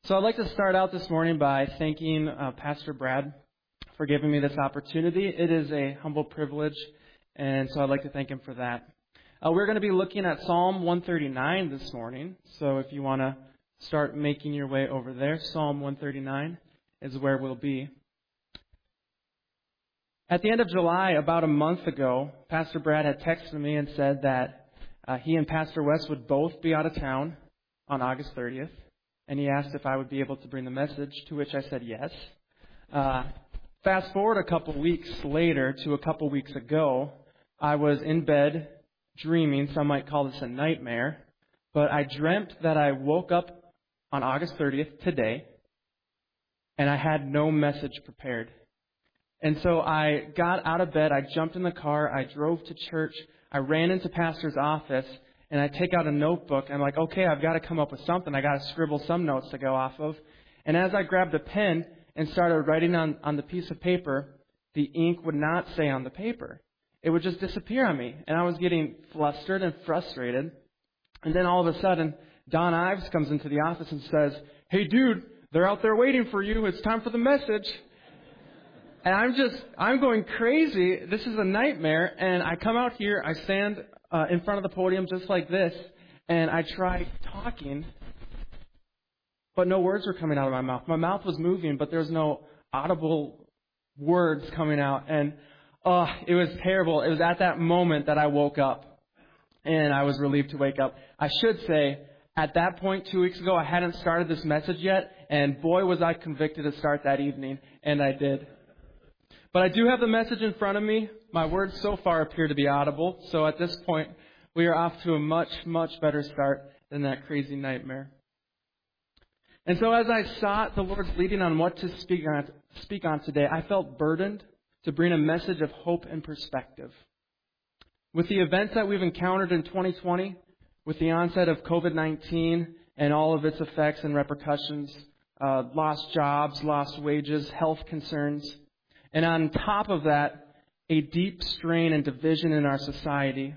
So I'd like to start out this morning by thanking Pastor Brad for giving me this opportunity. It is a humble privilege, and so I'd like to thank him for that. We're going to be looking at Psalm 139 this morning, so if you want to start making your way over there, Psalm 139 is where we'll be. At the end of July, about a month ago, Pastor Brad had texted me and said that he and Pastor Wes would both be out of town on August 30th. And he asked if I would be able to bring the message, to which I said yes. Fast forward a couple weeks later to a couple weeks ago, I was in bed dreaming, some might call this a nightmare, but I dreamt that I woke up on August 30th today, and I had no message prepared. And so I got out of bed, I jumped in the car, I drove to church, I ran into Pastor's office, and I take out a notebook, and I'm like, okay, I've got to come up with something. I've got to scribble some notes to go off of. And as I grabbed a pen and started writing on the piece of paper, the ink would not stay on the paper. It would just disappear on me. And I was getting flustered and frustrated. And then all of a sudden, Don Ives comes into the office and says, hey, dude, they're out there waiting for you. It's time for the message. And I'm going crazy. This is a nightmare. And I come out here, I stand in front of the podium just like this, and I tried talking, but no words were coming out of my mouth. My mouth was moving, but there was no audible words coming out, and it was terrible. It was at that moment that I woke up, and I was relieved to wake up. I should say, at that point 2 weeks ago, I hadn't started this message yet, and boy was I convicted to start that evening, and I did. But I do have the message in front of me. My words so far appear to be audible. So at this point, we are off to a much, much better start than that crazy nightmare. And so as I sought the Lord's leading on what to speak on today, I felt burdened to bring a message of hope and perspective. With the events that we've encountered in 2020, with the onset of COVID-19 and all of its effects and repercussions, lost jobs, lost wages, health concerns, and on top of that, a deep strain and division in our society.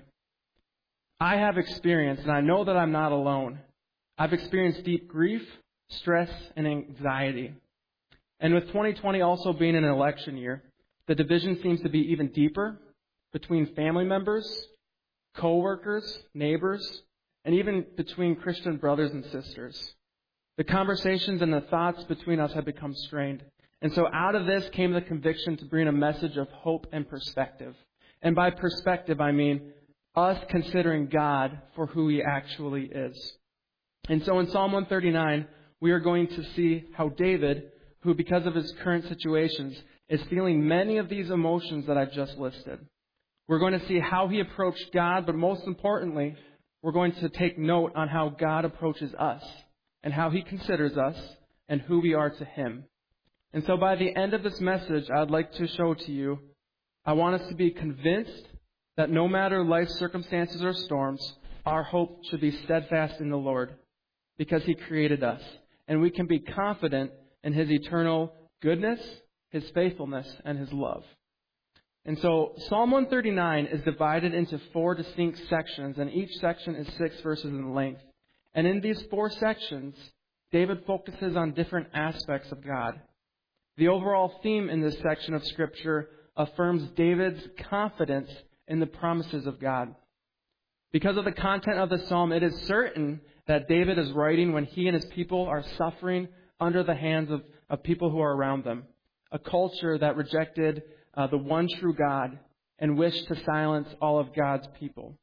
I have experienced, and I know that I'm not alone, I've experienced deep grief, stress, and anxiety. And with 2020 also being an election year, the division seems to be even deeper between family members, co-workers, neighbors, and even between Christian brothers and sisters. The conversations and the thoughts between us have become strained. And so out of this came the conviction to bring a message of hope and perspective. And by perspective, I mean us considering God for who He actually is. And so in Psalm 139, we are going to see how David, who because of his current situations, is feeling many of these emotions that I've just listed. We're going to see how he approached God, but most importantly, we're going to take note on how God approaches us and how He considers us and who we are to Him. And so by the end of this message, I'd like to show to you, I want us to be convinced that no matter life's circumstances or storms, our hope should be steadfast in the Lord because He created us. And we can be confident in His eternal goodness, His faithfulness, and His love. And so Psalm 139 is divided into 4 distinct sections, and each section is 6 verses in length. And in these 4 sections, David focuses on different aspects of God. The overall theme in this section of Scripture affirms David's confidence in the promises of God. Because of the content of the psalm, it is certain that David is writing when he and his people are suffering under the hands of people who are around them, a culture that rejected the one true God and wished to silence all of God's people.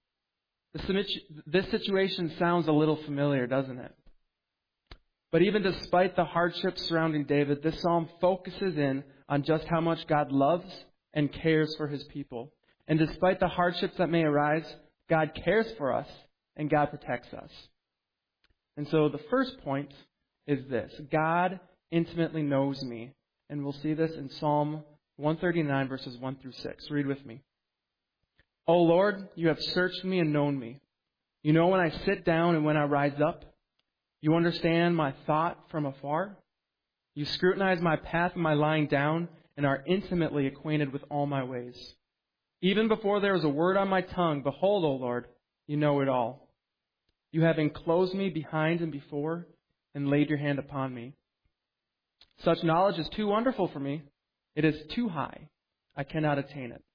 This situation sounds a little familiar, doesn't it? But even despite the hardships surrounding David, this psalm focuses in on just how much God loves and cares for His people. And despite the hardships that may arise, God cares for us and God protects us. And so the first point is this: God intimately knows me. And we'll see this in Psalm 139, verses 1 through 6. Read with me. O Lord, you have searched me and known me. You know when I sit down and when I rise up. You understand my thought from afar. You scrutinize my path and my lying down and are intimately acquainted with all my ways. Even before there is a word on my tongue, behold, O Lord, you know it all. You have enclosed me behind and before, and laid your hand upon me. Such knowledge is too wonderful for me. It is too high. I cannot attain it.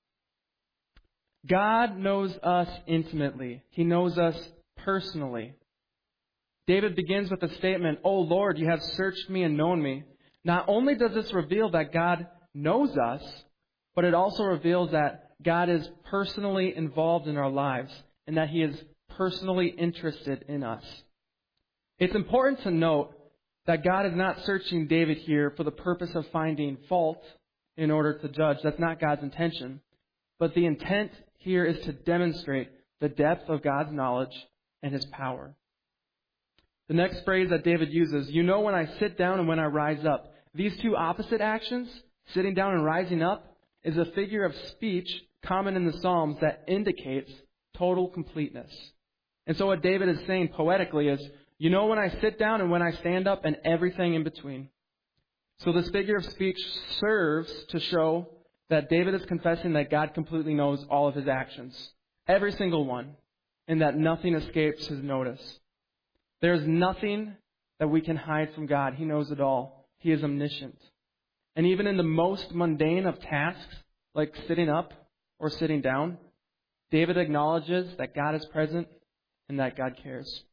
God knows us intimately. He knows us personally. David begins with a statement, "O Lord, you have searched me and known me." Not only does this reveal that God knows us, but it also reveals that God is personally involved in our lives and that He is personally interested in us. It's important to note that God is not searching David here for the purpose of finding fault in order to judge. That's not God's intention. But the intent here is to demonstrate the depth of God's knowledge and His power. The next phrase that David uses, "You know when I sit down and when I rise up." These two opposite actions, sitting down and rising up, is a figure of speech common in the Psalms that indicates total completeness. And so what David is saying poetically is, you know when I sit down and when I stand up and everything in between. So this figure of speech serves to show that David is confessing that God completely knows all of his actions, every single one, and that nothing escapes His notice. There's nothing that we can hide from God. He knows it all. He is omniscient. And even in the most mundane of tasks, like sitting up or sitting down, David acknowledges that God is present and that God cares.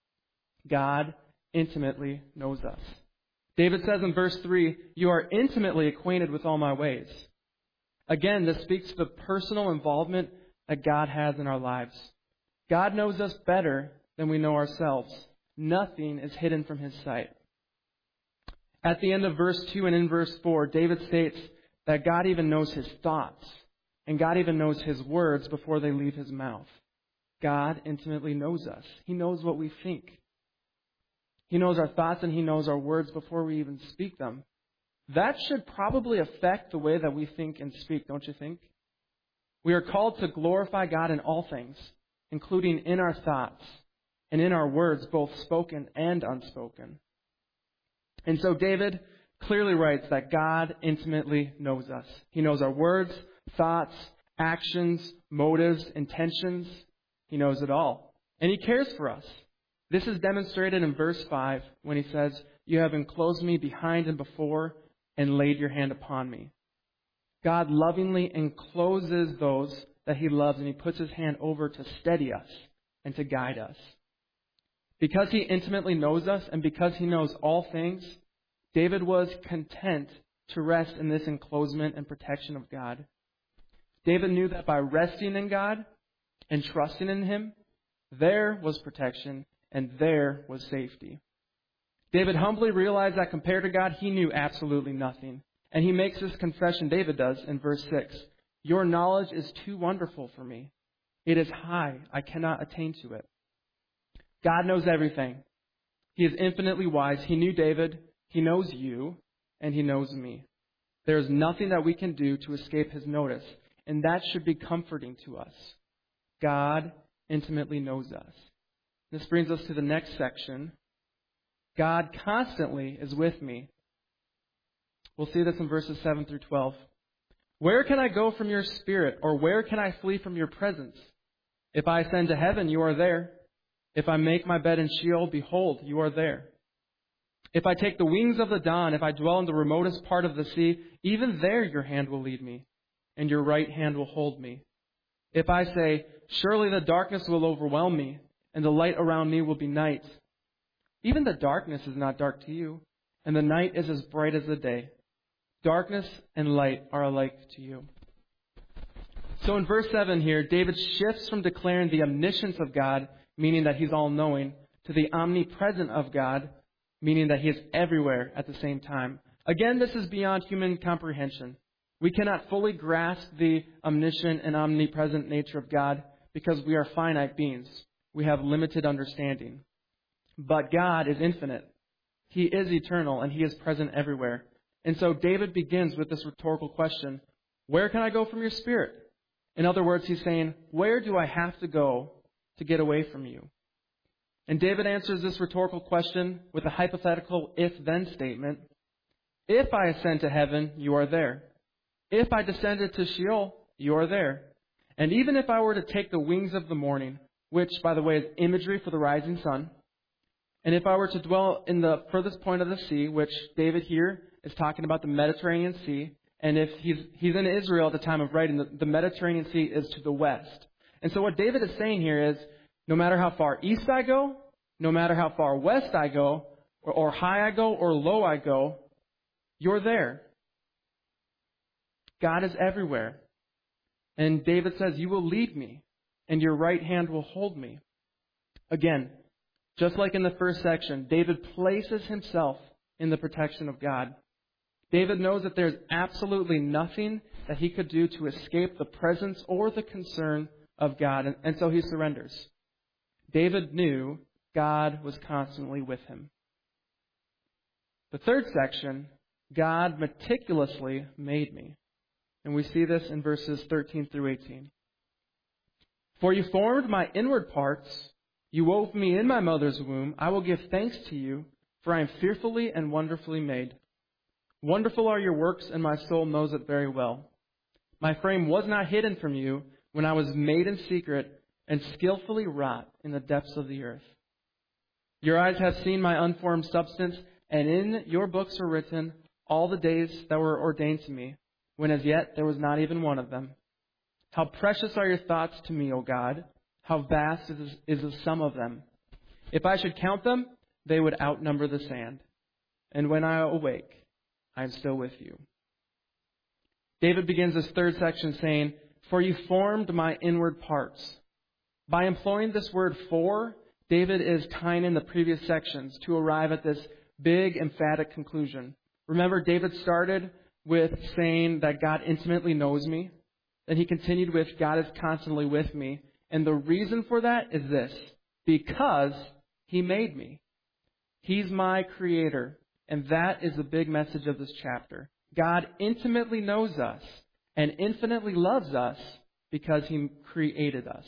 God intimately knows us. David says in verse 3, "You are intimately acquainted with all my ways." Again, this speaks to the personal involvement that God has in our lives. God knows us better than we know ourselves. Nothing is hidden from His sight. At the end of verse 2 and in verse 4, David states that God even knows his thoughts, and God even knows his words before they leave his mouth. God intimately knows us. He knows what we think. He knows our thoughts and He knows our words before we even speak them. That should probably affect the way that we think and speak, don't you think? We are called to glorify God in all things, including in our thoughts and in our words, both spoken and unspoken. And so David clearly writes that God intimately knows us. He knows our words, thoughts, actions, motives, intentions. He knows it all. And He cares for us. This is demonstrated in verse 5 when He says, "You have enclosed me behind and before and laid your hand upon me." God lovingly encloses those that He loves, and He puts His hand over to steady us and to guide us. Because He intimately knows us and because He knows all things, David was content to rest in this enclosement and protection of God. David knew that by resting in God and trusting in Him, there was protection and there was safety. David humbly realized that compared to God, he knew absolutely nothing. And he makes this confession, David does, in verse 6. "Your knowledge is too wonderful for me. It is high. I cannot attain to it." God knows everything. He is infinitely wise. He knew David. He knows you. And He knows me. There is nothing that we can do to escape His notice. And that should be comforting to us. God intimately knows us. This brings us to the next section. God constantly is with me. We'll see this in verses 7 through 12. "Where can I go from your spirit, or where can I flee from your presence? If I ascend to heaven, you are there. If I make my bed in Sheol, behold, you are there. If I take the wings of the dawn, if I dwell in the remotest part of the sea, even there your hand will lead me, and your right hand will hold me. If I say, surely the darkness will overwhelm me, and the light around me will be night. Even the darkness is not dark to you, and the night is as bright as the day. Darkness and light are alike to you." So in verse 7 here, David shifts from declaring the omniscience of God, meaning that He's all-knowing, to the omnipresent of God, meaning that He is everywhere at the same time. Again, this is beyond human comprehension. We cannot fully grasp the omniscient and omnipresent nature of God because we are finite beings. We have limited understanding. But God is infinite. He is eternal, and He is present everywhere. And so David begins with this rhetorical question, where can I go from your spirit? In other words, he's saying, where do I have to go to get away from you? And David answers this rhetorical question with a hypothetical if-then statement. If I ascend to heaven, you are there. If I descended to Sheol, you are there. And even if I were to take the wings of the morning, which, by the way, is imagery for the rising sun, And if I were to dwell in the furthest point of the sea, which David here is talking about the Mediterranean Sea, and if he's in Israel at the time of writing, the Mediterranean Sea is to the west. And so what David is saying here is, no matter how far east I go, no matter how far west I go, or high I go, or low I go, you're there. God is everywhere. And David says, you will lead me, and your right hand will hold me. Again, just like in the first section, David places himself in the protection of God. David knows that there's absolutely nothing that he could do to escape the presence or the concern of God, and so he surrenders. David knew God was constantly with him. The third section, God meticulously made me. And we see this in verses 13 through 18. For you formed my inward parts, you wove me in my mother's womb. I will give thanks to you, for I am fearfully and wonderfully made. Wonderful are your works, and my soul knows it very well. My frame was not hidden from you when I was made in secret and skillfully wrought in the depths of the earth. Your eyes have seen my unformed substance, and in your books were written all the days that were ordained to me, when as yet there was not even one of them. How precious are your thoughts to me, O God! How vast is the sum of them! If I should count them, they would outnumber the sand. And when I awake, I am still with you. David begins this third section saying, for you formed my inward parts. By employing this word for, David is tying in the previous sections to arrive at this big, emphatic conclusion. Remember, David started with saying that God intimately knows me. Then he continued with, God is constantly with me. And the reason for that is this: because he made me. He's my creator. And that is the big message of this chapter. God intimately knows us and infinitely loves us because he created us.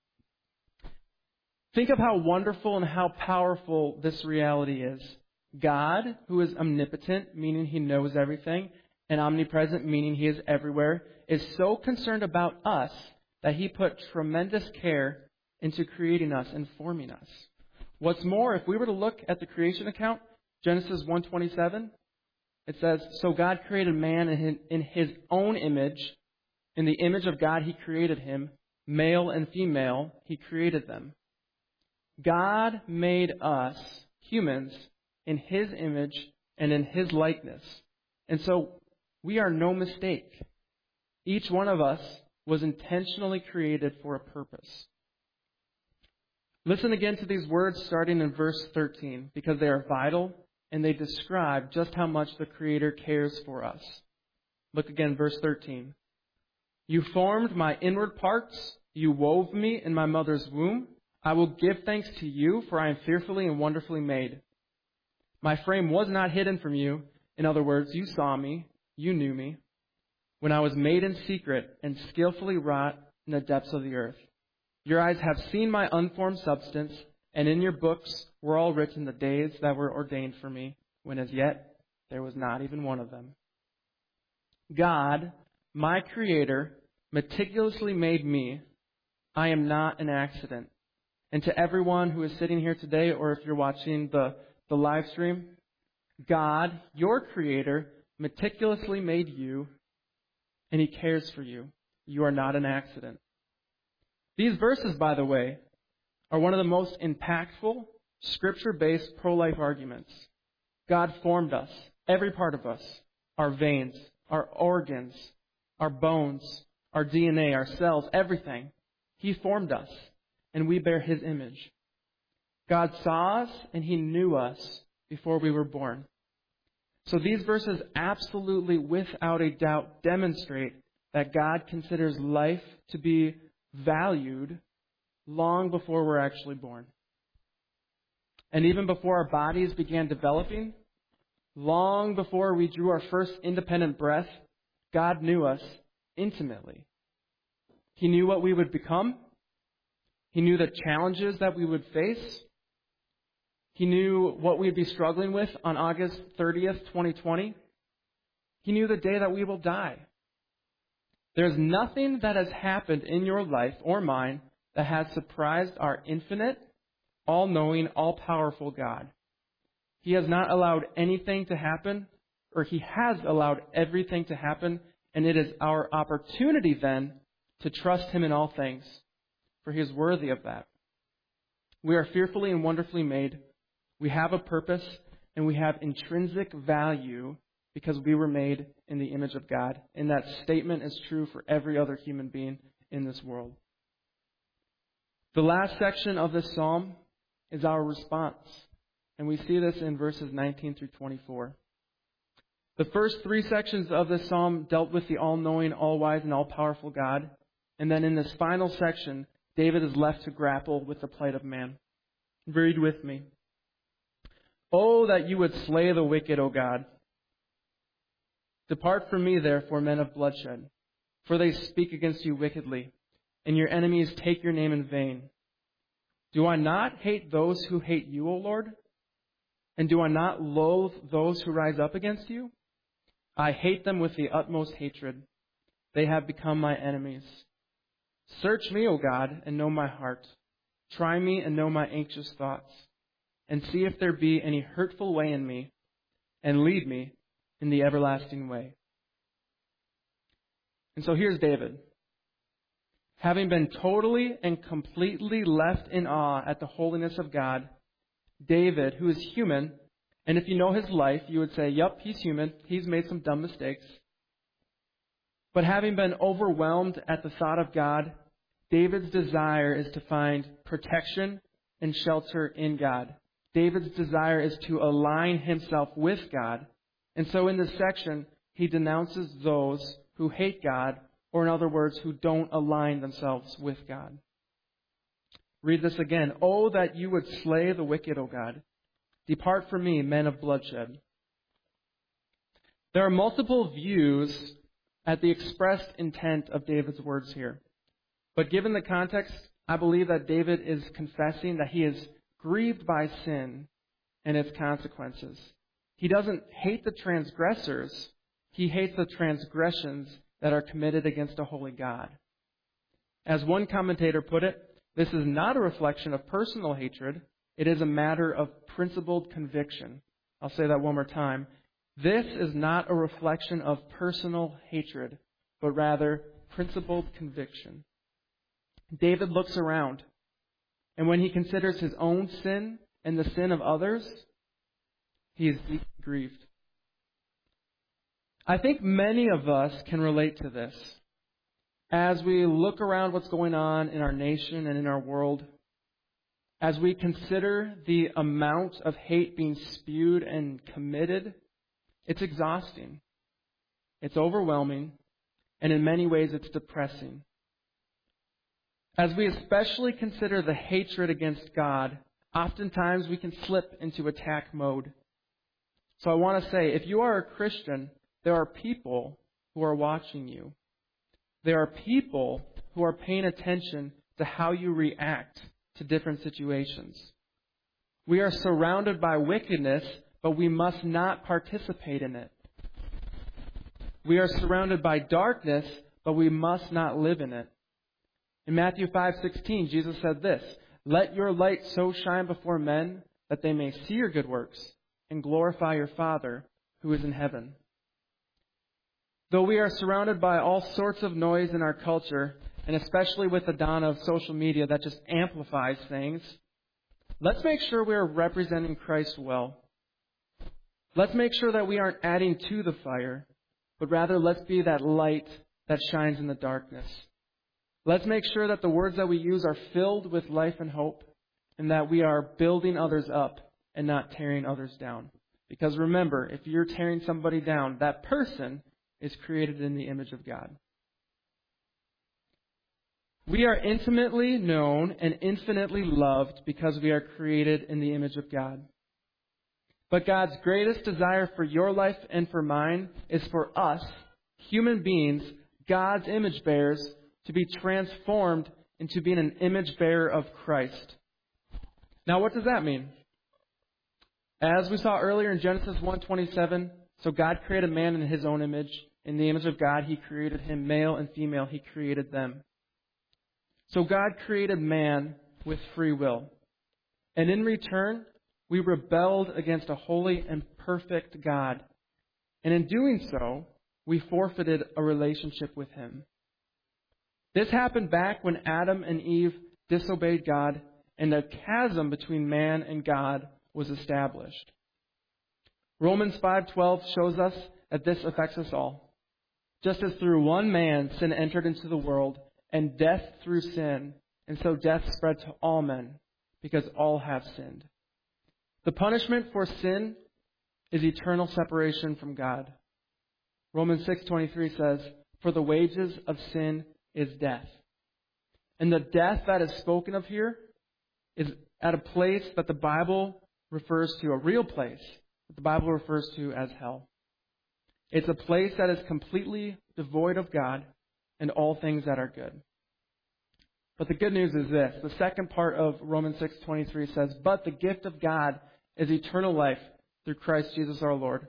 Think of how wonderful and how powerful this reality is. God, who is omnipotent, meaning he knows everything, and omnipresent, meaning he is everywhere, is so concerned about us that he put tremendous care into creating us and forming us. What's more, if we were to look at the creation account, Genesis 1:27, it says, so God created man in his own image. In the image of God he created him. Male and female, he created them. God made us, humans, in his image and in his likeness. And so we are no mistake. Each one of us was intentionally created for a purpose. Listen again to these words starting in verse 13, because they are vital and they describe just how much the Creator cares for us. Look again, verse 13. You formed my inward parts. You wove me in my mother's womb. I will give thanks to you, for I am fearfully and wonderfully made. My frame was not hidden from you. In other words, you saw me. You knew me. When I was made in secret and skillfully wrought in the depths of the earth. Your eyes have seen my unformed substance, and in your books were all written the days that were ordained for me, when as yet there was not even one of them. God, my Creator, meticulously made me. I am not an accident. And to everyone who is sitting here today, or if you're watching the live stream, God, your Creator, meticulously made you, and He cares for you. You are not an accident. These verses, by the way, are one of the most impactful, Scripture-based pro-life arguments. God formed us, every part of us, our veins, our organs, our bones, our DNA, our cells, everything. He formed us, and we bear His image. God saw us, and He knew us before we were born. So these verses absolutely, without a doubt, demonstrate that God considers life to be valued long before we're actually born. And even before our bodies began developing, long before we drew our first independent breath, God knew us intimately. He knew what we would become. He knew the challenges that we would face. He knew what we'd be struggling with on August 30th, 2020. He knew the day that we will die. There's nothing that has happened in your life or mine that has surprised our infinite, all-knowing, all-powerful God. He has not allowed anything to happen, or He has allowed everything to happen, and it is our opportunity then to trust Him in all things, for He is worthy of that. We are fearfully and wonderfully made. We have a purpose, and we have intrinsic value because we were made in the image of God. And that statement is true for every other human being in this world. The last section of this psalm is our response. And we see this in verses 19 through 24. The first three sections of this psalm dealt with the all-knowing, all-wise, and all-powerful God. And then in this final section, David is left to grapple with the plight of man. Read with me. Oh, that you would slay the wicked, O God. Depart from me, therefore, men of bloodshed, for they speak against you wickedly, and your enemies take your name in vain. Do I not hate those who hate you, O Lord? And do I not loathe those who rise up against you? I hate them with the utmost hatred. They have become my enemies. Search me, O God, and know my heart. Try me and know my anxious thoughts, and see if there be any hurtful way in me, and lead me in the everlasting way. And so here's David. Having been totally and completely left in awe at the holiness of God, David, who is human, and if you know his life, you would say, yep, he's human. He's made some dumb mistakes. But having been overwhelmed at the thought of God, David's desire is to find protection and shelter in God. David's desire is to align himself with God. And so in this section, he denounces those who hate God, or in other words, who don't align themselves with God. Read this again. Oh, that you would slay the wicked, O God. Depart from me, men of bloodshed. There are multiple views at the expressed intent of David's words here. But given the context, I believe that David is confessing that he is grieved by sin and its consequences. He doesn't hate the transgressors. He hates the transgressions that are committed against a holy God. As one commentator put it, this is not a reflection of personal hatred. It is a matter of principled conviction. I'll say that one more time. This is not a reflection of personal hatred, but rather principled conviction. David looks around, and when he considers his own sin and the sin of others, he is deeply grieved. I think many of us can relate to this. As we look around what's going on in our nation and in our world, as we consider the amount of hate being spewed and committed, it's exhausting. It's overwhelming, and in many ways it's depressing. As we especially consider the hatred against God, oftentimes we can slip into attack mode. So I want to say, if you are a Christian, there are people who are watching you. There are people who are paying attention to how you react to different situations. We are surrounded by wickedness, but we must not participate in it. We are surrounded by darkness, but we must not live in it. In Matthew 5:16, Jesus said this, "Let your light so shine before men that they may see your good works and glorify your Father who is in heaven." Though we are surrounded by all sorts of noise in our culture, and especially with the dawn of social media that just amplifies things, let's make sure we are representing Christ well. Let's make sure that we aren't adding to the fire, but rather let's be that light that shines in the darkness. Let's make sure that the words that we use are filled with life and hope, and that we are building others up and not tearing others down. Because remember, if you're tearing somebody down, that person is created in the image of God. We are intimately known and infinitely loved because we are created in the image of God. But God's greatest desire for your life and for mine is for us, human beings, God's image bearers, to be transformed into being an image bearer of Christ. Now, what does that mean? As we saw earlier in Genesis 1:27, so God created man in His own image. In the image of God, He created him, male and female, He created them. So God created man with free will. And in return, we rebelled against a holy and perfect God. And in doing so, we forfeited a relationship with Him. This happened back when Adam and Eve disobeyed God, and a chasm between man and God was established. Romans 5:12 shows us that this affects us all. Just as through one man sin entered into the world, and death through sin, and so death spread to all men, because all have sinned. The punishment for sin is eternal separation from God. Romans 6:23 says, "For the wages of sin is death." And the death that is spoken of here is at a place that the Bible refers to, a real place that the Bible refers to as hell. It's a place that is completely devoid of God and all things that are good. But the good news is this. The second part of Romans 6:23 says, "But the gift of God is eternal life through Christ Jesus our Lord."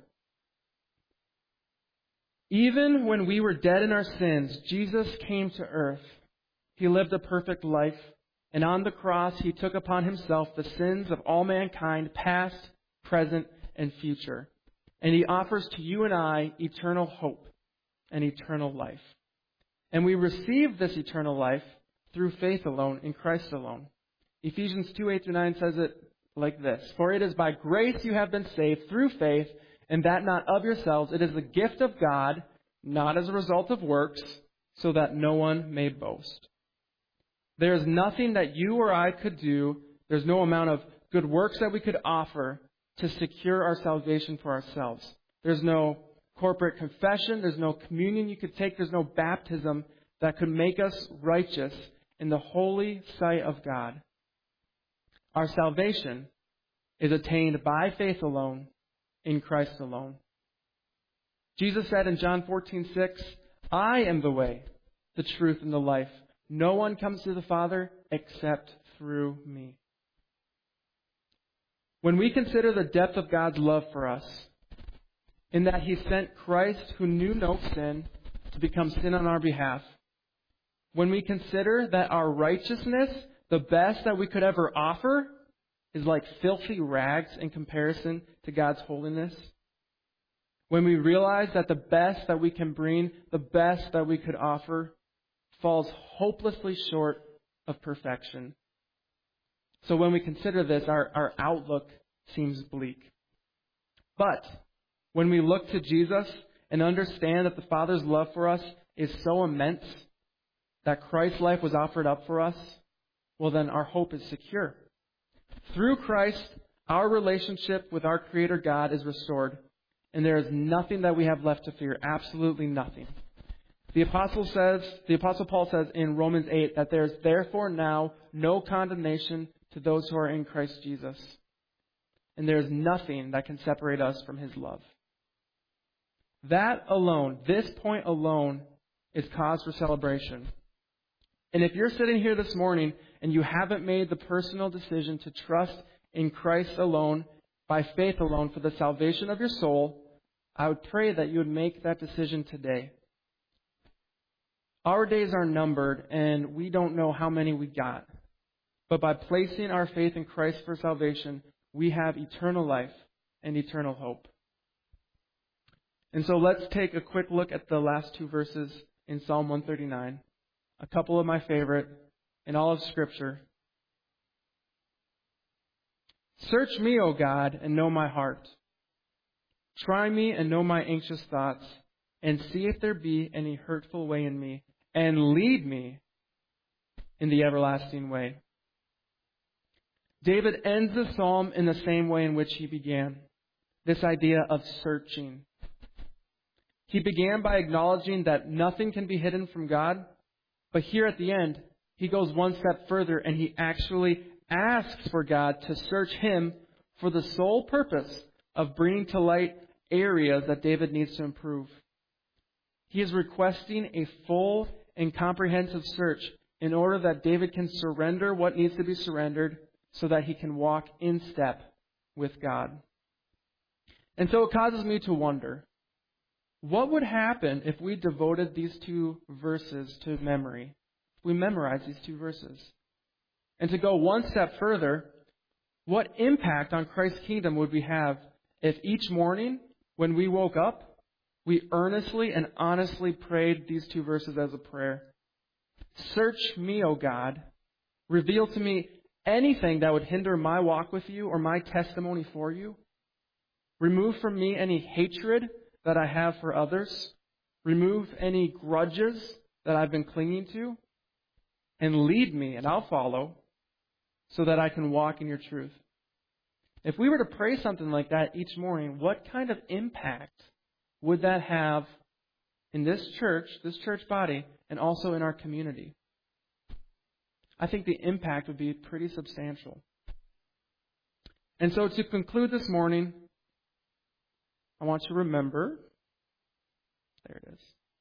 Even when we were dead in our sins, Jesus came to earth. He lived a perfect life, and on the cross He took upon Himself the sins of all mankind, past, present, and future. And He offers to you and I eternal hope and eternal life. And we receive this eternal life through faith alone, in Christ alone. Ephesians 2:8-9 says it like this: "For it is by grace you have been saved through faith, and that not of yourselves. It is the gift of God, not as a result of works, so that no one may boast." There is nothing that you or I could do. There's no amount of good works that we could offer to secure our salvation for ourselves. There's no corporate confession. There's no communion you could take. There's no baptism that could make us righteous in the holy sight of God. Our salvation is attained by faith alone, in Christ alone. Jesus said in John 14:6, "I am the way, the truth, and the life. No one comes to the Father except through me." When we consider the depth of God's love for us, in that He sent Christ, who knew no sin, to become sin on our behalf, when we consider that our righteousness, the best that we could ever offer, is like filthy rags in comparison to God's holiness, when we realize that the best that we can bring, the best that we could offer, falls hopelessly short of perfection. So when we consider this, our outlook seems bleak. But when we look to Jesus and understand that the Father's love for us is so immense that Christ's life was offered up for us, well then our hope is secure. Through Christ, our relationship with our Creator God is restored, and there is nothing that we have left to fear, absolutely nothing. The Apostle Paul says in Romans 8 that there is therefore now no condemnation to those who are in Christ Jesus. And there is nothing that can separate us from His love. That alone, this point alone, is cause for celebration. And if you're sitting here this morning and you haven't made the personal decision to trust in Christ alone, by faith alone, for the salvation of your soul, I would pray that you would make that decision today. Our days are numbered, and we don't know how many we got. But by placing our faith in Christ for salvation, we have eternal life and eternal hope. And so let's take a quick look at the last two verses in Psalm 139. A couple of my favorite in all of Scripture. "Search me, O God, and know my heart. Try me and know my anxious thoughts, and see if there be any hurtful way in me, and lead me in the everlasting way." David ends the psalm in the same way in which he began, this idea of searching. He began by acknowledging that nothing can be hidden from God, but here at the end, he goes one step further and he actually asks for God to search him for the sole purpose of bringing to light areas that David needs to improve. He is requesting a full and comprehensive search in order that David can surrender what needs to be surrendered so that he can walk in step with God. And so it causes me to wonder, what would happen if we devoted these two verses to memory? If we memorized these two verses? And to go one step further, What impact on Christ's kingdom would we have if each morning when we woke up, we earnestly and honestly prayed these 2 verses as a prayer? Search me, O God. Reveal to me anything that would hinder my walk with you or my testimony for you. Remove from me any hatred that I have for others. Remove any grudges that I've been clinging to. And lead me, and I'll follow, so that I can walk in your truth. If we were to pray something like that each morning, what kind of impact would that have in this church body, and also in our community? I think the impact would be pretty substantial. And so to conclude this morning, I want you to remember, there it is.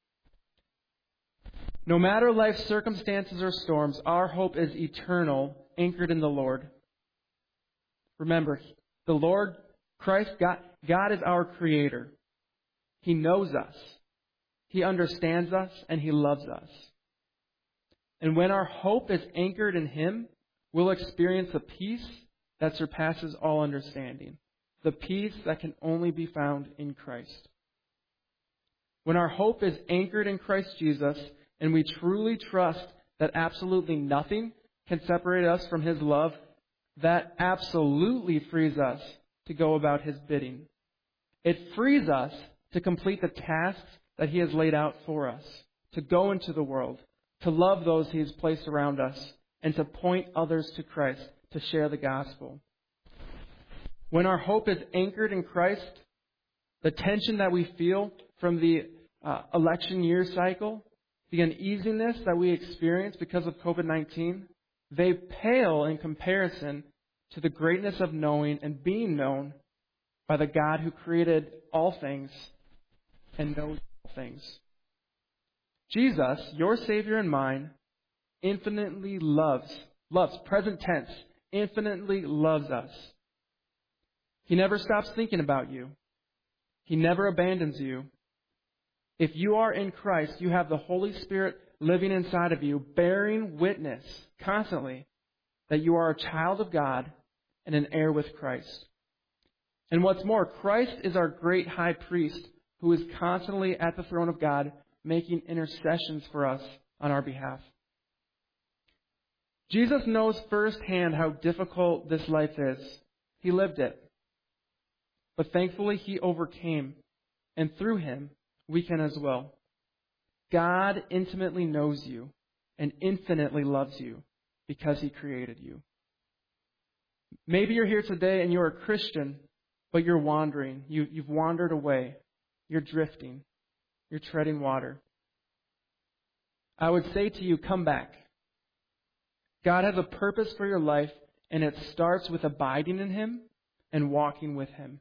No matter life's circumstances or storms, our hope is eternal, anchored in the Lord. Remember, the Lord, Christ, God is our Creator. He knows us. He understands us, and He loves us. And when our hope is anchored in Him, we'll experience a peace that surpasses all understanding. The peace that can only be found in Christ. When our hope is anchored in Christ Jesus, and we truly trust that absolutely nothing can separate us from His love, that absolutely frees us to go about His bidding. It frees us to complete the tasks that He has laid out for us, to go into the world, to love those He has placed around us, and to point others to Christ, to share the gospel. When our hope is anchored in Christ, the tension that we feel from the election year cycle, the uneasiness that we experience because of COVID-19, they pale in comparison to the greatness of knowing and being known by the God who created all things and knows all things. Jesus, your Savior and mine, infinitely loves, present tense, infinitely loves us. He never stops thinking about you. He never abandons you. If you are in Christ, you have the Holy Spirit living inside of you, bearing witness constantly that you are a child of God and an heir with Christ. And what's more, Christ is our great high priest who is constantly at the throne of God making intercessions for us on our behalf. Jesus knows firsthand how difficult this life is. He lived it. But thankfully, He overcame, and through Him, we can as well. God intimately knows you and infinitely loves you because He created you. Maybe you're here today and you're a Christian, but you're wandering. You've wandered away. You're drifting. You're treading water. I would say to you, come back. God has a purpose for your life, and it starts with abiding in Him and walking with Him.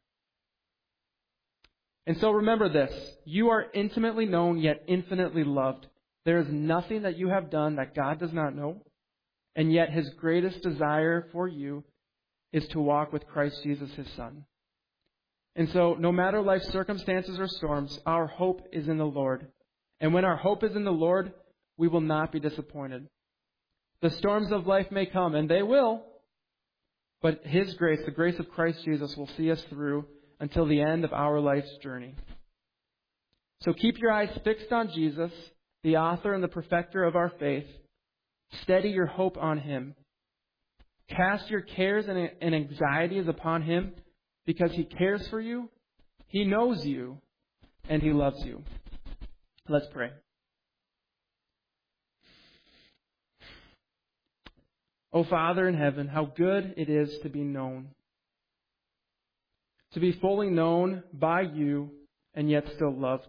And so remember this, you are intimately known yet infinitely loved. There is nothing that you have done that God does not know, and yet His greatest desire for you is to walk with Christ Jesus, His Son. And so no matter life's circumstances or storms, our hope is in the Lord. And when our hope is in the Lord, we will not be disappointed. The storms of life may come, and they will, but His grace, the grace of Christ Jesus, will see us through until the end of our life's journey. So keep your eyes fixed on Jesus, the author and the perfecter of our faith. Steady your hope on Him. Cast your cares and anxieties upon Him because He cares for you, He knows you, and He loves you. Let's pray. O Father in heaven, how good it is to be known. To be fully known by you and yet still loved.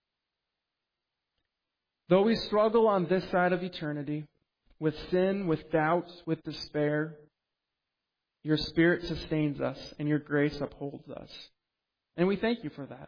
Though we struggle on this side of eternity, with sin, with doubts, with despair, your Spirit sustains us and your grace upholds us. And we thank you for that.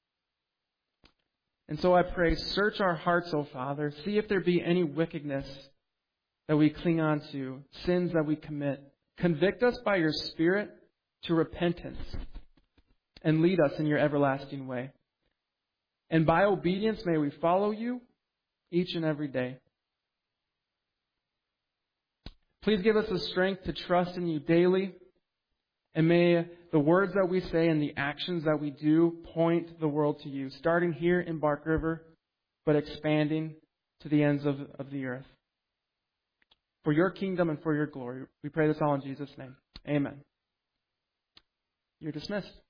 And so I pray, search our hearts, O Father. See if there be any wickedness that we cling on to, sins that we commit. Convict us by your Spirit to repentance and lead us in your everlasting way. And by obedience may we follow you each and every day. Please give us the strength to trust in you daily, And may the words that we say and the actions that we do point the world to you, starting here in Bark River, but expanding to the ends of the earth. For your kingdom and for your glory. We pray this all in Jesus' name. Amen. You're dismissed.